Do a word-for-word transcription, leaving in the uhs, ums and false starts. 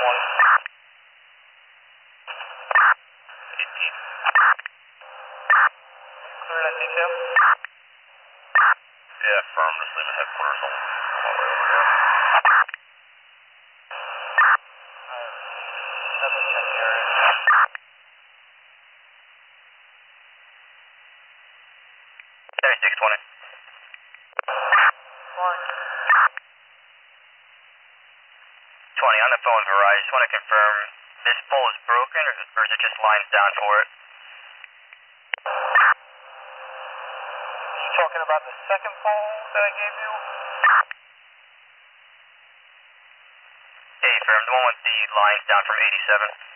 one. eighteen. Clear that detail? Yeah, firm. Just leaving headquarters on my way over here. Have them check the area. seventy-six twenty. Fine. twenty, on the phone, Verizon. Just want to confirm, this pole is broken, or, or is it just lines down for it? You talking about the second pole that I gave you? Hey, firm, the one with the lines down from eighty-seven.